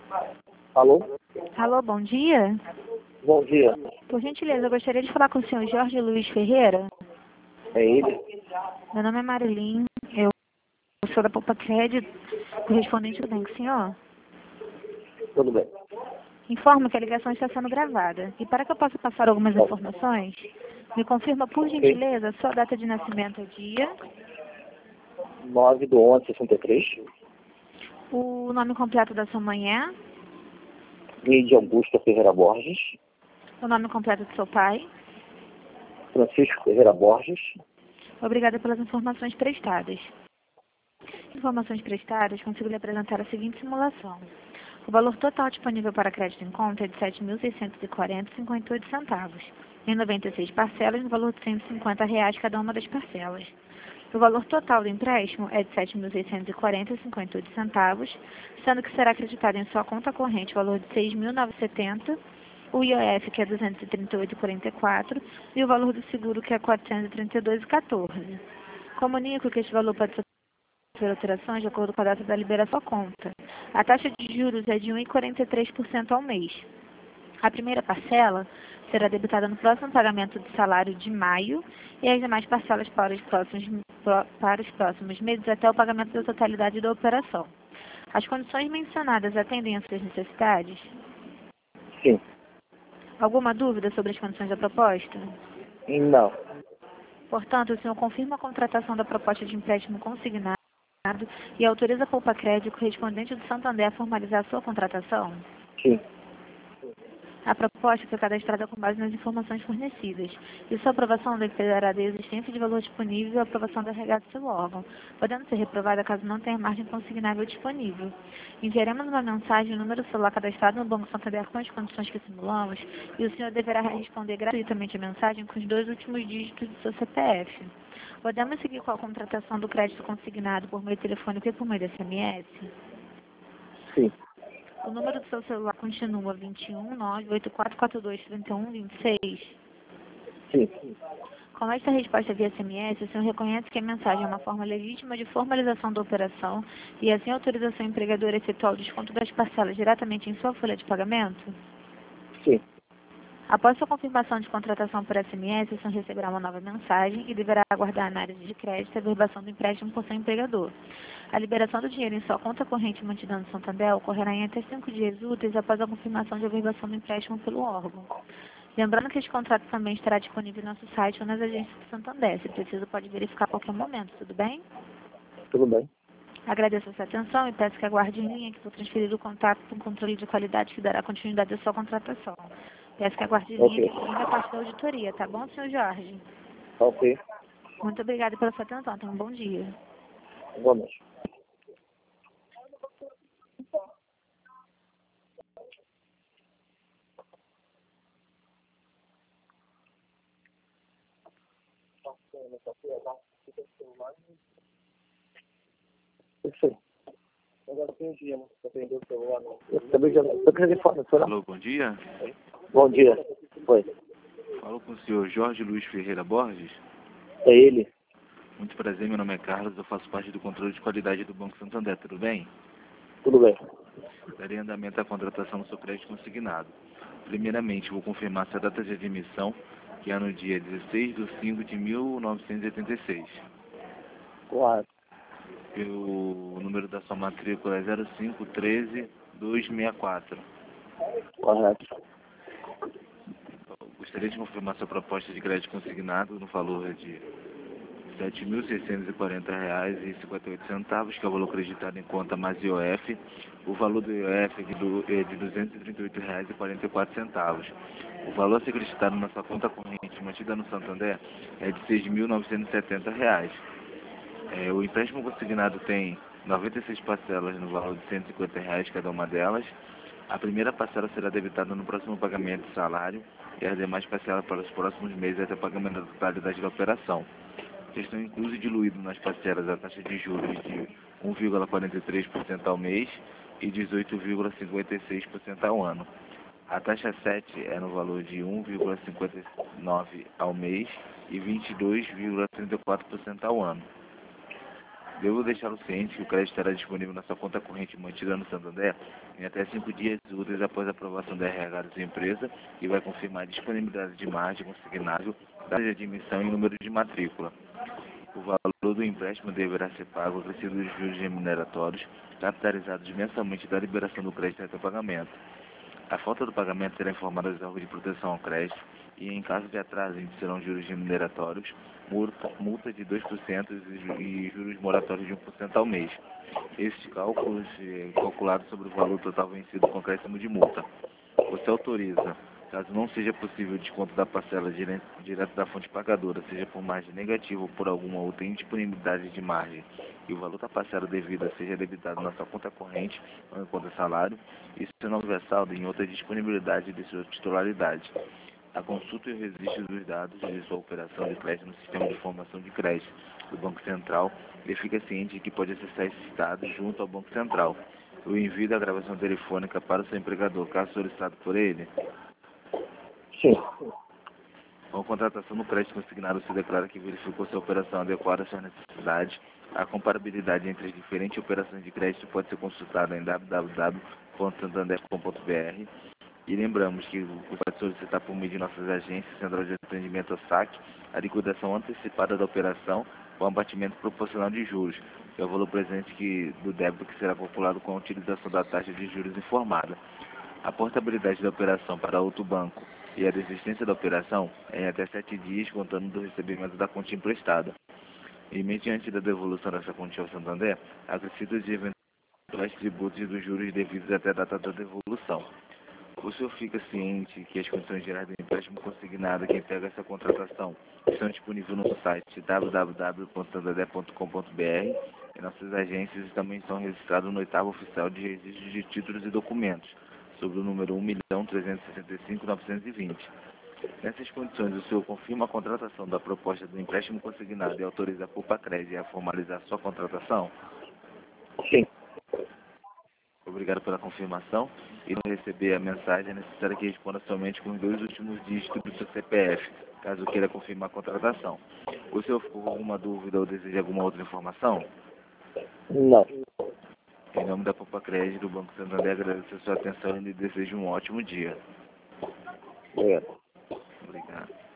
Alô? Alô, bom dia. Bom dia. Por gentileza, eu gostaria de falar com o senhor Jorge Luiz Ferreira. É ele? Meu nome é Marilyn, eu sou da Poupa Crédito, correspondente do banco, senhor. Tudo bem. Informo que a ligação está sendo gravada. E para que eu possa passar algumas informações, me confirma, por gentileza, sua data de nascimento, dia, 9/11/63. o nome completo da sua mãe é, Lídia Augusta Ferreira Borges. o nome completo do seu pai. Francisco Ferreira Borges. Obrigada pelas informações prestadas. Informações prestadas, consigo lhe apresentar a seguinte simulação. O valor total disponível para crédito em conta é de R$ 7.640,58, em 96 parcelas, no valor de R$ 150 cada uma das parcelas. O valor total do empréstimo é de R$ 7.640,58, sendo que será acreditado em sua conta corrente o valor de R$ 6.970, o IOF, que é R$ 238,44, e o valor do seguro, que é R$ 432,14. Comunico que este valor pode ser alterações de acordo com a data da liberação da conta. A taxa de juros é de 1,43% ao mês. A primeira parcela será debitada no próximo pagamento de salário de maio e as demais parcelas para os próximos meses até o pagamento da totalidade da operação. As condições mencionadas atendem às suas necessidades? Sim. Alguma dúvida sobre as condições da proposta? Não. Portanto, o senhor confirma a contratação da proposta de empréstimo consignado e autoriza a Poupa Crédito correspondente do Santander a formalizar a sua contratação? Sim. A proposta foi cadastrada com base nas informações fornecidas, e sua aprovação dependerá da existência de valor disponível e a aprovação da RH do seu órgão, podendo ser reprovada caso não tenha margem consignável disponível. Enviaremos uma mensagem no número celular cadastrado no Banco Santander com as condições que simulamos, e o senhor deverá responder gratuitamente a mensagem com os 2 últimos dígitos do seu CPF. Podemos seguir com a contratação do crédito consignado por meio telefônico e por meio de SMS? Sim. O número do seu celular continua 21 98442 3126. Sim. Com esta resposta via SMS, o senhor reconhece que a mensagem é uma forma legítima de formalização da operação e assim autoriza seu empregador a efetuar o desconto das parcelas diretamente em sua folha de pagamento? Sim. Após sua confirmação de contratação por SMS, o senhor receberá uma nova mensagem e deverá aguardar a análise de crédito e a averbação do empréstimo por seu empregador. A liberação do dinheiro em sua conta corrente mantida no Santander ocorrerá em até 5 dias úteis após a confirmação de averbação do empréstimo pelo órgão. Lembrando que este contrato também estará disponível no nosso site ou nas agências do Santander. Se preciso, pode verificar a qualquer momento, tudo bem? Tudo bem. Agradeço a sua atenção e peço que aguarde em linha que vou transferir o contato para um controle de qualidade que dará continuidade à sua contratação. Peço que aguarde em linha que ainda parte da auditoria, tá bom, senhor Jorge? Ok. Muito obrigada pela sua atenção. Tenha um bom dia. Igualmente. Isso aí. Agora tem dia, para atender o celular. Eu também já estou querendo informação. Alô, bom dia. Bom dia. Oi. Falo com o senhor Jorge Luiz Ferreira Borges. É ele? Muito prazer, meu nome é Carlos, eu faço parte do controle de qualidade do Banco Santander, tudo bem? Tudo bem. Darei andamento à contratação do seu crédito consignado. Primeiramente, vou confirmar sua data de admissão, que é no dia 16/5/1986. Claro. O número da sua matrícula é 0513264. Correto. Gostaria de confirmar sua proposta de crédito consignado no valor de R$ 7.640,58, que é o valor acreditado em conta mais IOF. O valor do IOF é de R$ 238,44. O valor a ser acreditado na sua conta corrente mantida no Santander é de R$ 6.970. O empréstimo consignado tem 96 parcelas no valor de R$ 150 cada uma delas. A primeira parcela será debitada no próximo pagamento de salário e as demais parcelas para os próximos meses até o pagamento da totalidade da operação. Estão incluso e diluído nas parcelas a taxa de juros de 1,43% ao mês e 18,56% ao ano. A taxa 7 é no valor de 1,59% ao mês e 22,34% ao ano. Devo deixá-lo ciente que o crédito estará disponível na sua conta corrente mantida no Santander em até 5 dias úteis após a aprovação da RH da sua empresa e vai confirmar a disponibilidade de margem consignável, data de admissão e número de matrícula. O valor do empréstimo deverá ser pago acrescido dos juros remuneratórios, capitalizados mensalmente da liberação do crédito até o pagamento. A falta do pagamento será informada aos órgãos de proteção ao crédito e, em caso de atraso, serão juros remuneratórios, multa de 2% e juros moratórios de 1% ao mês. Estes cálculos calculados sobre o valor total vencido com acréscimo de multa. Você autoriza, caso não seja possível o desconto da parcela direto da fonte pagadora, seja por margem negativa ou por alguma outra indisponibilidade de margem, e o valor da parcela devida seja debitado na sua conta corrente ou em conta salário, isso se não houver saldo em outra disponibilidade de sua titularidade. A consulta e o registro dos dados de sua operação de crédito no sistema de informação de crédito do Banco Central e fica ciente de que pode acessar esses dados junto ao Banco Central. O envio da gravação telefônica para o seu empregador, caso solicitado por ele. Sim. Com a contratação no crédito consignado, se declara que verificou se a operação adequada às suas necessidades. A comparabilidade entre as diferentes operações de crédito pode ser consultada em www.santander.com.br. E lembramos que você pode solicitar por meio de nossas agências, Central de Atendimento ao SAC, a liquidação antecipada da operação com abatimento proporcional de juros, que é o valor presente do débito que será calculado com a utilização da taxa de juros informada. A portabilidade da operação para outro banco e a desistência da operação é em até 7 dias, contando do recebimento da quantia emprestada. E mediante da devolução dessa quantia ao Santander, acrescidos de eventuais tributos e dos juros devidos até a data da devolução. O senhor fica ciente que as condições gerais do empréstimo consignado que integra essa contratação estão disponíveis no site www.santander.com.br e nossas agências também estão registradas no 8º Oficial de Registro de Títulos e Documentos, sob o número 1.365.920. Nessas condições, o senhor confirma a contratação da proposta do empréstimo consignado e autoriza a Pulpacred a formalizar sua contratação? Sim. Obrigado pela confirmação. E não receber a mensagem, é necessário que responda somente com os 2 últimos dígitos do seu CPF, caso queira confirmar a contratação. O senhor ficou com alguma dúvida ou deseja alguma outra informação? Não. Em nome da Pulpacred do Banco Santander, agradeço a sua atenção e lhe desejo um ótimo dia. Obrigado. Obrigado.